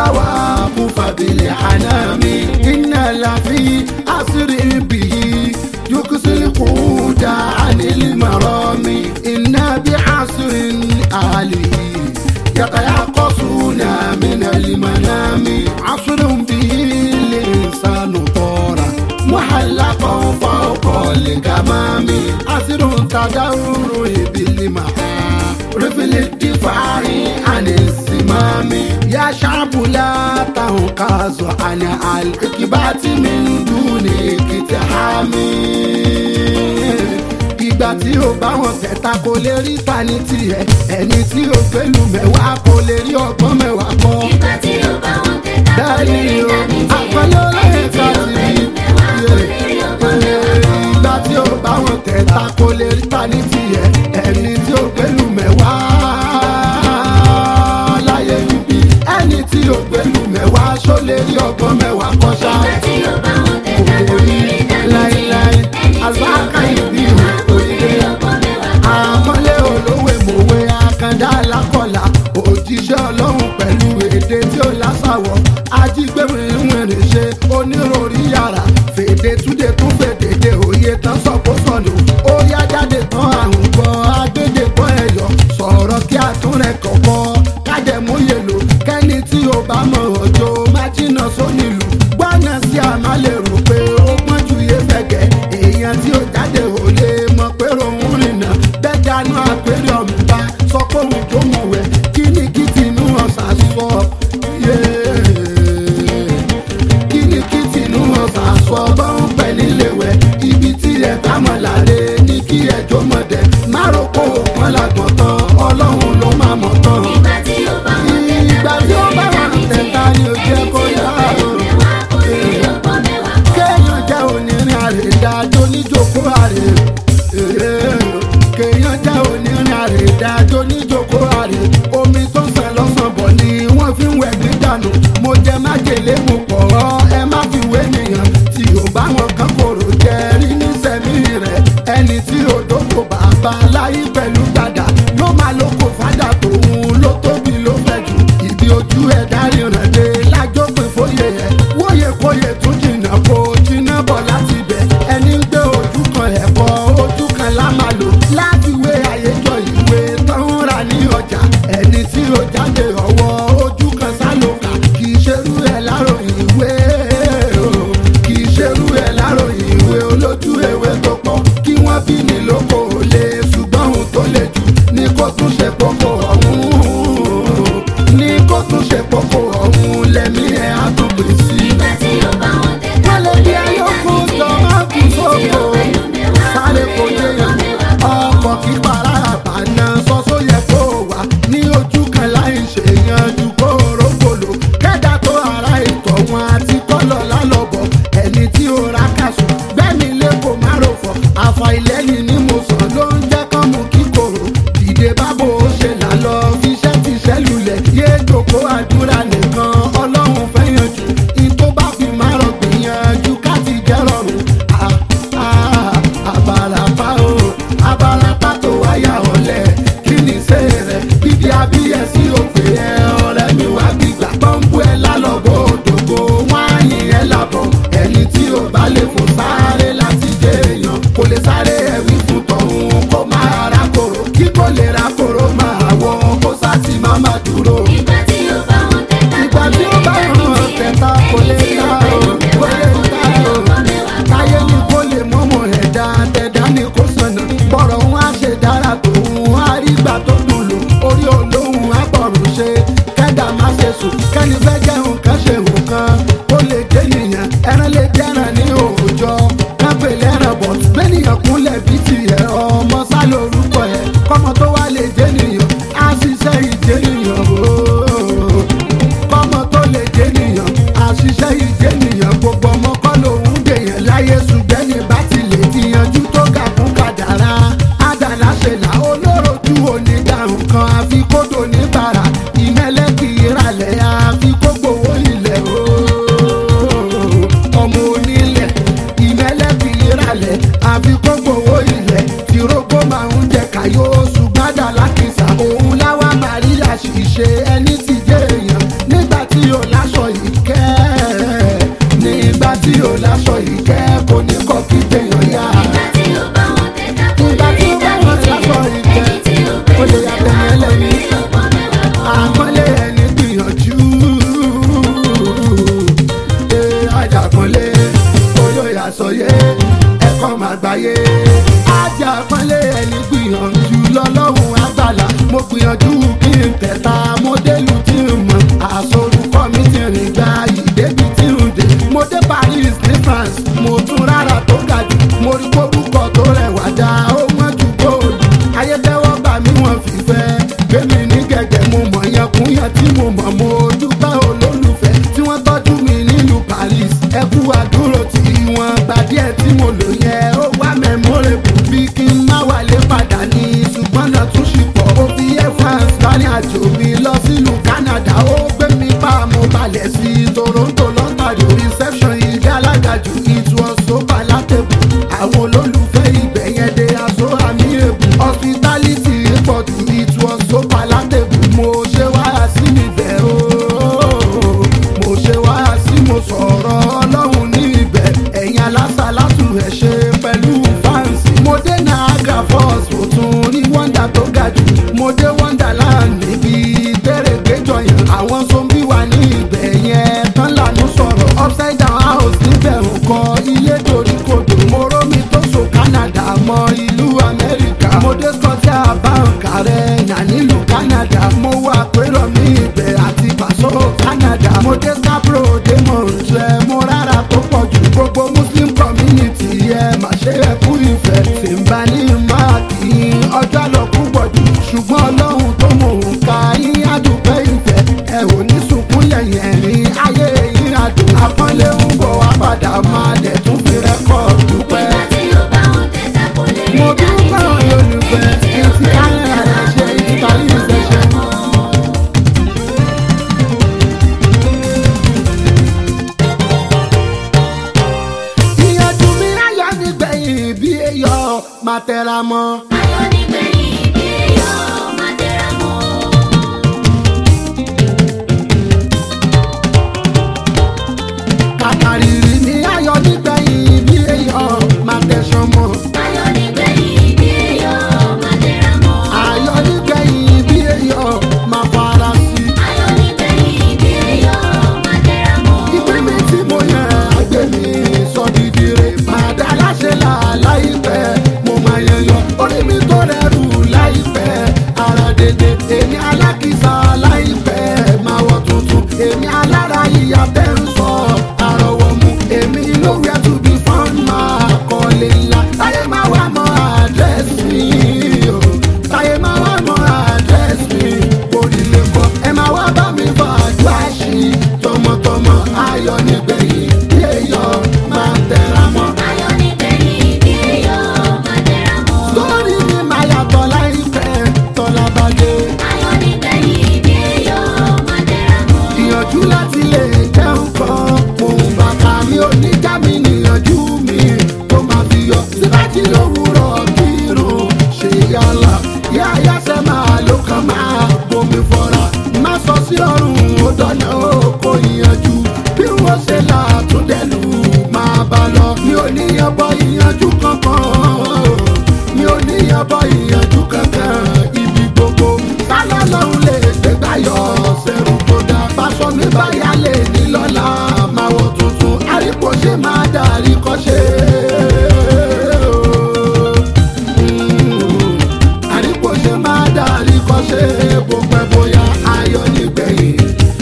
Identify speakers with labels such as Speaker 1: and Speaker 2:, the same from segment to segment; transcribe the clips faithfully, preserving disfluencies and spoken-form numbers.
Speaker 1: توقف بالحنام إن لفي أسر به يكسي القود عن المرام إن بعصر أهله يتيقظون من المنام عصر به الإنسان طار محلقا فوق الجمام عصر تدور بالمعارف للدفاع عن الزمام يا شعب لا تنقذ عن العقبات من دون اقتحام ìgbà tí ó bá wọn tẹ̀ta kò lè rí tani tiẹ̀ ẹni tí ó gbẹ́lú mẹ́wàá kò lè rí ọgbọ́n mẹ́wàá kọ́.
Speaker 2: ìgbà tí ó bá wọn tẹ̀ta kò lè rí tani tiẹ̀
Speaker 1: àpẹẹrẹ lẹ́yìn ká ti rí ìgbà tí ó bá wọn tẹ̀ta kò lè rí tani tiẹ̀ ẹni tí ó gbẹ́lú mẹ́wàá láyé bíbí ẹni tí ó gbẹ́lú mẹ́wàá ṣó lè rí ọgbọ́n mẹ́wàá kọ́ ṣá.
Speaker 2: ìgbà tí ó bá wọn tẹ̀ta kò lè rí tani tiẹ̀
Speaker 1: àlùbáàkà ìbí àmọ́lé olówó mòwe akanda alákọ̀ọ́lá òjíṣẹ́ ọlọ́run pẹ̀lú èdè tí ó lásàwọ̀ ajígbéwìnwìnrìn ṣe oníròrí yàrá fèdè túdè tún fèdèdè òye tán sọ̀kó sọ̀nù ó yá jáde tán àrùn gbọ́ agbédè gbọ́ ẹ̀yọ́ sọ̀rọ̀ kí àtúnrẹ̀ kọ̀kọ́ kájẹ̀múyè lò kẹ́ni tí ó bá mọ̀ ọjọ́ má jìnnà sónílù gbọ́nà sí àmà lè rò pé ó pọ́n ju yé fẹ̀gẹ́ èèyàn tí ó jáde ò lè mọ̀ pé òun rìnnà dánú àpèrè ọ̀mùbá sọ pé òun tó mú wẹ̀ kí ni kí tinú ọ̀sà sọ kí ni kí tinú ọ̀sà sọ bá ń pẹ̀ nílé wẹ̀ ibi tí ẹ̀ bá mọ̀ láre ní kí ẹjọ́ mọ̀ dẹ̀ má rò kó òpin làgbọ̀n tán ọlọ́run ló má mọ̀ tán.
Speaker 2: ìgbà tí ó bá wọn
Speaker 1: ìgbà tí ó bá wọn tẹ̀ta ni ó jẹ́ kó yá kéèyàn jẹ́ onírin àrèdájọ́ oníjókòó àrè kéèyàn jẹ́ onírin àrèdájọ́ oníjókòó àrè omi tó ń sàn lọ́sàn bọ̀ ni wọ́n fi ń wẹ̀ gbígbànú mo jẹ májèlé mo pọ̀ ọ́ ẹ má fi wé nìyàn tí ò bá wọn kan kòrò jẹ rí ní sẹ́mi rẹ̀ ẹni tí ò dóko bàbá láyé pẹ̀lú gbàdá ló máa lóko fádà tòun ló tóbi ló fẹ́ jù ìdí ojú ẹ̀ dárí ràn dé lájópin fóyè ẹ̀ wóyè kóyè tún jìnnà kó jìnnà bọ̀ láti bẹ̀ ẹni ń gbé ojú kan ẹ̀kọ́ ojú kan lá máa lò láti wé àyéjọ ìwé tán ń rà ní ọjà ẹni tí ó jáde ọwọ́ ojú kan sálòkà kì í ṣerú ẹ̀ láròyìn ìwé kì í ṣerú ẹ̀ láròyìn ìwé olójú ewé tó pọ̀ kí wọ́n bí ní lóko lè ṣùgbọ́n ohun tó le jù ní kó tún ṣe pọ́pọ́ ọ̀hún ní kó tún ṣe pọ́pọ́ ọ̀hún lẹ́mí ẹ̀ á tún pè sí.
Speaker 2: ìgbà tí ó bá wọn tẹ̀ta
Speaker 1: wọ́n lè bí ayọ́kùn tó máa kú sóko sáré kò jẹyàn ọkọ̀ kí para àbànà sọ́sọ́ yẹ kó wà ní ojú kan láì ṣèyànjú kó rógbòlò kẹ́dà tó ara ìtọ̀ wọn àti kọ́lọ̀ lálọ́bọ̀ ẹni tí ó ra kàṣù gbẹ́mi lé kò má rò fọ̀ àfà ìlẹ́yìn ni mo sàn ló ń jẹ́ kán mú kíkorò dìde bábo ó ṣe là lọ fiṣẹ́ ti ṣẹ́ lulẹ̀ yé jòkó àdúrà nìkan ọlọ́run fẹ́ yanjú ìtó bá fi má rọ̀ gbìyànjú ká ti jẹ́ rọrùn àbàràpá o àbàràpá tó wáyà ọ̀lẹ́ kí ni ṣe rẹ̀ bíbí abíyẹsí òpè ẹ ọ̀rẹ́ mi wá gbígbà pọ́ńpù ẹ lálọ́bọ̀ òdògbò wọ́n á yìn ẹ lábọ̀ ẹni tí ó bá lè fò sáré láti jẹ èèyàn kò lè sáré ẹ̀wí fún tọ̀hún kó máa rákòrò kí kò lè rákòrò máa wọ kó sá ti má má dúró.
Speaker 2: ìgbà tí ó bá wọn tẹ̀ta
Speaker 1: ìgbà tí ó bá wọn tẹ̀ta kò lè ta o kò lè ta o táyé ni kò lè mọ́mọ́ ẹ̀dá tẹ̀dá ni kò sànà bọ̀rọ̀ wọn á ṣe dára tòun á rí gbà tó dùn lò orí olóhùn á bọ̀rùn ṣe kẹ́dà má ṣe sùn kẹ́ni fẹ́ jẹun kan ṣe nǹkan ó lè jẹ́ nìyẹn ẹran lè jẹ́ràn ní òòjọ́ kápẹ́ lẹ́ràn bọ̀ bẹ́nìyàn kúnlẹ̀ bí tiẹ̀ ọmọ sá lórúkọ ẹ̀ kọ́mọ tó wá lè jẹ́ nìyẹn á ṣiṣẹ́ ìjẹ́ nìyẹn ooo kọ́mọ tó lè jẹ́ nìyẹn á ṣiṣẹ́ ìjẹ́ nìyẹn gbogbo ọmọ kọ́ lòún dèyàn láyé ṣùgbẹ́ni bá ti lè tiyanjú tó ga fún kàdàrà àdàlà ṣe là olóròjú onídàrún kan àfi kódò níbàrà ìmẹ́lẹ́ kì í ralẹ̀ àfi kó gbowó ilẹ̀ ooo ọmọ onílẹ̀ ìmẹ́lẹ́ kì í ralẹ̀ àfi kó gbowó ilẹ̀ tìrógbó máa ń jẹ kàyó ṣùgbọ́n lákìsà òun láwa màríyà ṣìṣe ẹni tí jẹ́ èèyàn nígbà tí ò lá mo délùú tí ń mọ̀ àsorúkọ mi ti rìn gba ìdébi tí ń dé. mo dé Paris ní France mo tún rárá tó ga jù mo rí kórúkọ tó rẹwà dá ó wọ́n ju góòlù. ayé tẹ́wọ́ gbà mí wọ́n fìfẹ́ gbémi ní gẹ̀gẹ̀ mo mọ̀ yẹn kún yẹn tí mo mọ̀ mo dúpẹ́ olólùfẹ́ tí wọ́n tọ́jú mi nílùú Paris. ẹ kú àdúró tí wọ́n gbà díẹ̀ tí mo lò yẹn ó wá memorable bí kí n má wálé padà ní ṣùgbọ́n náà tún ṣì pọ̀. ó fi air France lọ́rin àjò mi lọ sílùú Canada ó gbé mi bá mo balẹ̀ sí Toronto Ontario reception ìdí alágàjù it was so palatable. àwọn olólùfẹ́ ibẹ̀ yẹn dé aṣọ àmì èbù hospitality pọ̀ jù it was so palatable. mo ṣe wáyà sí níbẹ̀ ooo mo ṣe wáyà sí mo sọ̀rọ̀ Ọlọ́run ní ibẹ̀ ẹ̀yin alásàlátù ẹ̀ ṣe pẹ̀lú fáǹsì. mo dé Niagara Falls mo tún rí wọ́ndà tó ga jù mo dé Wonderland níbi tẹ́rẹ̀gẹ́jọ yẹn àwọn zombi wà ní ibẹ̀ yẹn tán lànà sọ̀rọ̀ upside down house níbẹ̀ ń kọ́ ilé torí kodò. mo rómi tó so Canada mọ ìlú Amẹ́ríkà mo dé Scotia báńkà rẹ̀ yàn nílùú Canada mo wà pérò ní ibẹ̀ àti Paso Canada mo dé Scarborough dé Montreal mo rárá tó pọ̀ jù gbogbo Muslim community yẹ má ṣe é kú ìfẹ́ tí ń bá ní máàkì ọjọ́ lọ púpọ̀ jù ṣùgbọ́n Ọlọ́run tó mọ̀ ń ka yín àdùpẹ́ ìfẹ́ ẹ ò ní sunkún lẹ́yìn ẹ̀rín ayé yín àdùn àpọ́nlé ń bọ̀ wá padà máa dẹ̀ tún fi rẹ́kọ̀dù pẹ́. mo dúpẹ́ olólùfẹ́ etí káyọ̀ rẹ̀ ṣe etí parí ìṣẹ̀ṣẹ̀. ìyànjú mi ayọ̀ nígbẹ̀yìn bí èyọ̀ máa tẹra mọ́.
Speaker 2: Ayọ̀ nígbẹ̀yìn bí èèyàn máa tẹra mọ́.
Speaker 1: kàkàrìrì ní ayọ̀ nígbẹ̀yìn bí èyọ̀ máa tẹ̀sán mọ́.
Speaker 2: Ayọ̀ nígbẹ̀yìn bí èèyàn máa tẹra mọ́.
Speaker 1: ayọ̀ nígbẹ̀yìn bí èyọ̀ máa fara sí.
Speaker 2: Ayọ̀ nígbẹ̀yìn bí èèyàn máa tẹra mọ́.
Speaker 1: ìpín mi tí mo yàn àgbẹ̀ mi sọ dídì rẹ̀ máa dá láṣẹ là láìpẹ́ mo máa yẹn yọ orí mi tó rẹrù láìpẹ́ ara dédé èmi alákìsà láìpẹ́ máa wọ tuntun èmi alára yíya tẹ́ ń sọ àrọ̀wọ̀ mu èmi nowhere to be found máa kọ́lé ńlá táyé máa wá mọ́ àdírẹ́sì mi o táyé máa wá mọ́ àdírẹ́sì mi orílẹ̀ kọ́ ẹ máa wá bá mi bọ̀ àjọ àṣì tọmọtọmọ ayọ̀ nígbẹ̀yìn bí èèyàn máa tẹra mọ́.
Speaker 2: Ayọ̀ nígbẹ̀yìn bí èèyàn máa tẹra mọ́.
Speaker 1: lórí mi máa yàtọ̀ láìpẹ́ tọ́lá bá dé.
Speaker 2: Ayọ̀ nígbẹ̀yìn bí èèyàn máa tẹra mọ́.
Speaker 1: ìyànjú láti lè jẹun kan òun bàtà mi ò ní já mi níyànjú mi tó máa fi yọ síbájí lówùrọ̀ kírun ṣe yàrá yáyá sẹ́ máa ló kàn máa bomi fọ́ra má sọ sí ọrùn ó dọ̀nà ó ìyànjú bí wọ́n ṣe là tún dẹ̀lú máa bá lọ mi ò níyàn bọ ìyànjú kankan mi ò níyàn bọ ìyànjú kankan ibi gbogbo sálọ lọ́hùn lè gbégbá yọ ṣẹ́rù tó dá báṣọ mi báyà lè ní lọ́la máa wọ tuntun àríkò ṣe máa darí kọ́ṣe. àríkò ṣe máa darí kọ́ṣe bó pẹ́ bóyá ayọ̀ nígbẹ̀yìn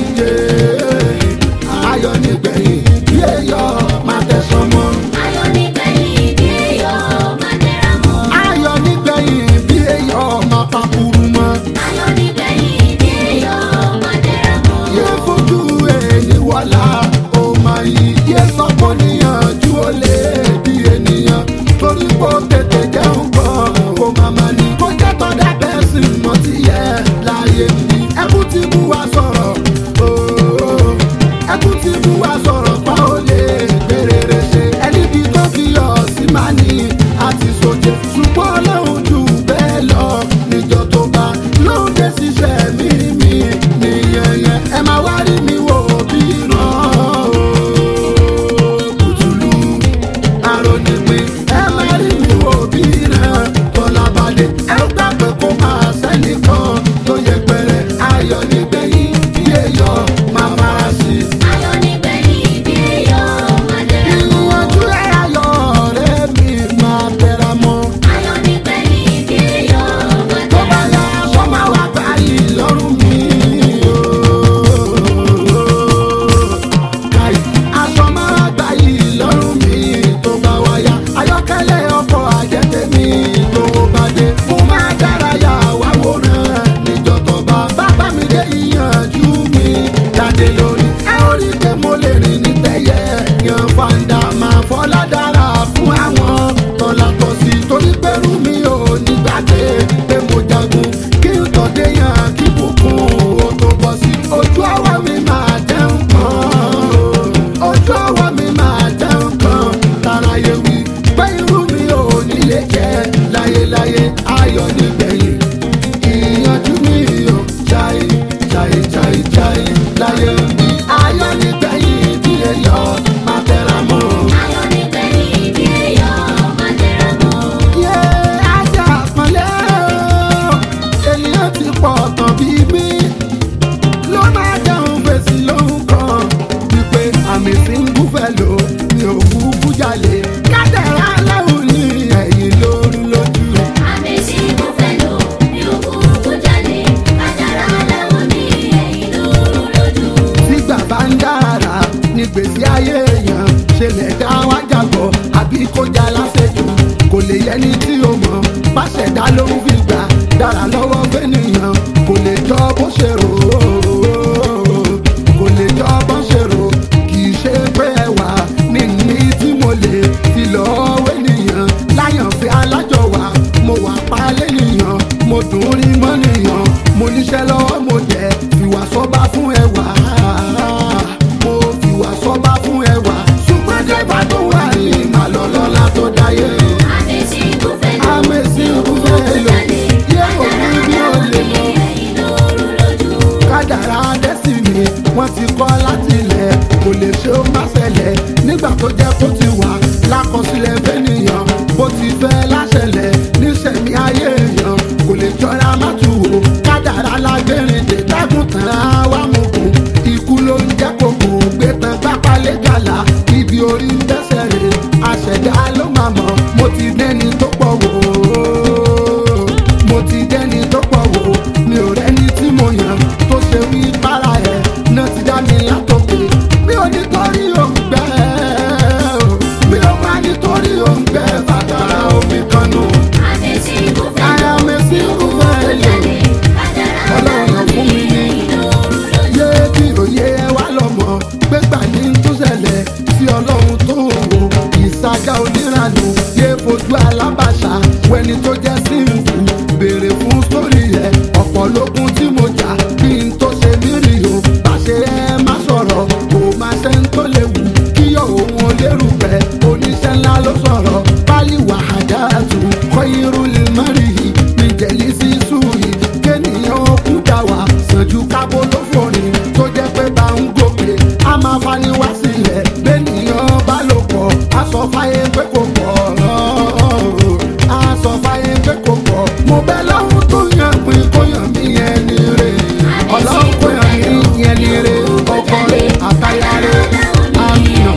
Speaker 1: ayọ̀ nígbẹ̀yìn bí èèyàn máa tẹ̀sán mọ́.
Speaker 2: Ayọ̀ nígbẹ̀yìn bí èèyàn máa tẹra mọ́.
Speaker 1: ayọ̀ nígbẹ̀yìn bí èèyàn máa papuru mọ́.
Speaker 2: Ayọ̀ nígbẹ̀yìn bí èèyàn máa tẹra mọ́.
Speaker 1: yé fojú èyí wọ́lá ó máa yí yé sọ́kọ́ níyànjú ó lè di ènìyàn torí kó tètè jẹun kan kó máa ma ní. kó jẹ́ tọ́jà bẹ́ẹ̀ sì mọ́ ti yẹ láyé mi. ẹkú ti mú wa sọ̀rọ̀ ooo ẹkú ti mú wa sọ̀rọ̀ pa ó lè gbèrèrè ṣe. ẹni bí tó fi yọ sí máa ní àti sòjè ṣùgbọ́n ọlọ́run jù bẹ́ẹ̀ lọ níjọ tó bá lóde ṣiṣẹ́ mi mi nìyẹn yẹn ẹ máa wá rí mi wò bí ràn jẹ́ni tí o mọ̀ pàṣẹdá ló ń fi gbà dára lọ́wọ́ fẹ́nìyàn kò lè jọ bó ṣe rò ó kò lè jọ bó ṣe rò kì í ṣe pé ẹwà níní tí mo lè fi lọ́ọ́ wẹ́nìyàn láyànfẹ́ alájọwà mo wà pa lẹ́nìyàn mo dùn rí mọ́ nìyàn mo níṣẹ́ lọ́wọ́ mo jẹ́ fìwà sọ́ba fún ẹwà mo fìwà sọ́ba fún ẹwà ṣùgbọ́n jẹ́ bá tó wà ní ìmàlọ́lọ́lá tó dáyé.
Speaker 2: Àmẹ́sí ìbúfẹ́ lò
Speaker 1: Àmẹ́sí ìbúfẹ́ lò yé òun bí ó lè mọ. Kádàrá dẹ́sìnì wọ́n ti kọ́ láti ilẹ̀ kò lè ṣe ó má ṣẹlẹ̀ nígbà tó jẹ́ kó ti wà lákọsílẹ̀ fẹ́nìyàn bó ti fẹ́ láṣẹlẹ̀ níṣẹ̀mí ayé èèyàn kò lè jọra má tù wò kádàrá lágbérin dè dágùntàn àwa mú kù ikú ló ń jẹ́ kókò gbé tán pápálẹ̀ gàlà ibi orí ń dẹ́sẹ̀ rè àṣẹ̀dá ló máa mọ̀ mo ti dẹ́ni tó pọ̀ wò ó mo ti dẹ́ni tó pọ̀ wò ó mi ò rẹ́ni tí mo yàn tó ṣe wí para ẹ̀ náà ti dá mi látòkè mi ò nítorí òǹgbẹ́ mi ò má nítorí òǹgbẹ́ bàtàrà omi kan nù.
Speaker 2: Àmẹ́sí ìbúfẹ́ lò
Speaker 1: Àmẹ́sí ìbúfẹ́ lò ọlọ́run fún mi ní yé kí òye wa lọ́mọ gbégbà ní tó ṣẹlẹ̀ sí ọlọ́run tó wò ìsàjà oníranù yé fojú alábàṣà wẹni tó jẹ́ sí ìkú béèrè fún sórí ẹ̀ ọ̀pọ̀ lókun tí mo jà kí n tó ṣe mí rí o bàṣẹ ẹ má sọ̀rọ̀ kò má ṣe ń tó léwu kíyọ̀ òun olérùpẹ̀ oníṣẹ́ ńlá ló sọ̀rọ̀ pálí wàhádà tù kọ́ irú lè má rí i níjẹ̀lí sí sùúrì kéènìyàn ó kú dá wà sànjú kábó ló fòrìn tó jẹ́ pé bá ń gòkè á máa fani wá sílẹ̀ béènìyàn bá lò pọ̀ á sọ fáyé pé kò pọ̀ á sọ fáyé pé kò pọ̀ mo bẹ́ lọ́hùn tó yàn pín kó yàn mí yẹn ní rè ọlọ́run kó yàn mí yẹn ní rè ọkọ rè àtàyà rè àmìnà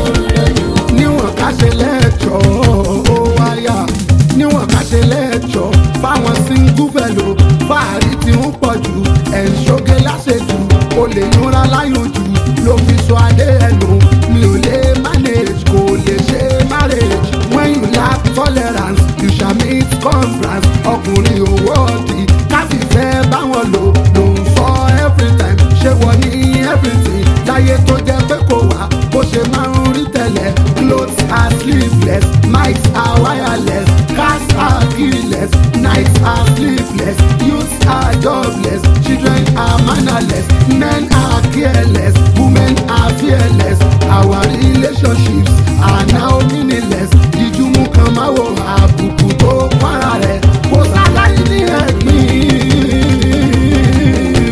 Speaker 1: níwọ̀n ká ṣe lẹ́ẹ̀jọ́ ó wáyà níwọ̀n ká ṣe lẹ́ẹ̀jọ́ fáwọn single fellow fáàrí tí ń pọ̀ jù ẹ̀ ń ṣoge láṣejù o lè yúnra láyòjù ló fi sọ adé ẹnu mi ò lè manage kò lè ṣe marriage when you lack tolerance you shall meet conference ọkùnrin owó ọtí káfífẹ́ báwọn lò ló ń sọ every time ṣé wọ́n ní everything láyé tó jẹ́ pé kò wá bó ṣe máa ń rí tẹ́lẹ̀ clothes are sleeveless mics are wireless cars are keyless nights are sleepless youths are jobless children are mannerless men are careless women are fearless our relationships are now meaningless ìjùmọ̀ kan máa wò àbùkù tó para rẹ̀ kò sáláyé ní ẹ̀gbìn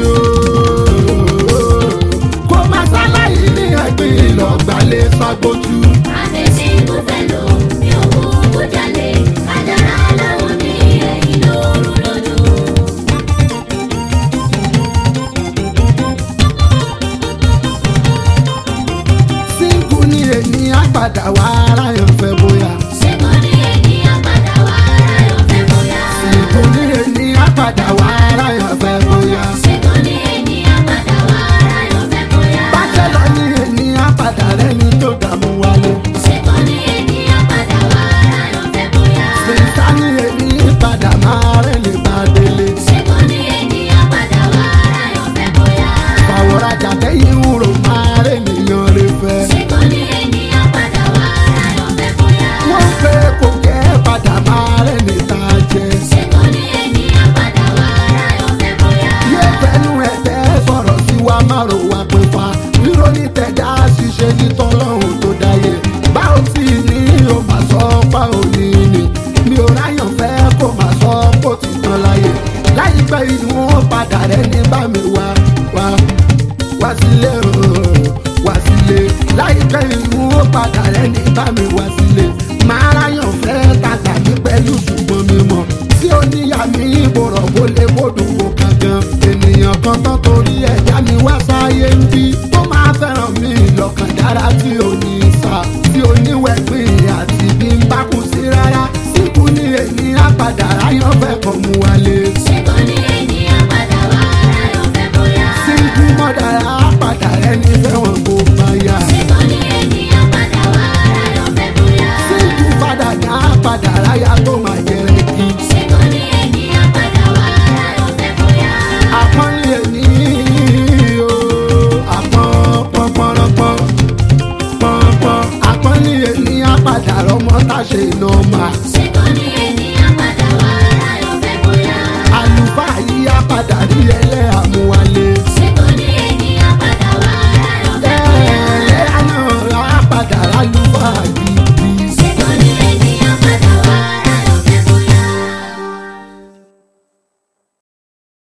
Speaker 1: kò má sáláyé ní ẹ̀gbìn lọ́gbàlẹ̀ fagbójú.
Speaker 2: Àmẹ́sí ìbúfẹ́ lò mi ò wú kó jalè kádàrá lọ́wọ́ ní ẹ̀yìn lóru lójú.
Speaker 1: síngù ni ènìyàn padà wá ara yàn fẹ́ bóyá.
Speaker 2: Ṣègùn ní ènìyàn padà wá ara yọ̀ fẹ́ bóyá.
Speaker 1: síngù ni ènìyàn padà wá ara yàn fẹ́ bóyá.
Speaker 2: Ṣègùn ní ènìyàn padà wá ara yọ̀ fẹ́ bóyá.
Speaker 1: bákẹ́lọ́ ni ènìyàn padà rẹ́ni tó dààmú wálé.
Speaker 2: Ṣègùn ní ènìyàn padà wá ara yọ̀ fẹ́ bóyá.
Speaker 1: síta ni ènìyàn padà máa rẹ́ni bá délé.
Speaker 2: Ṣègùn ní ènìyàn padà wá ara yọ̀ fẹ́ bóyá.
Speaker 1: fàwọ̀rajà tẹ́yìn ń rò máa rẹ́nìyàn rẹ fẹ́.
Speaker 2: Ṣègùn ní ènìyàn padà wá ara yọ̀
Speaker 1: bí ẹ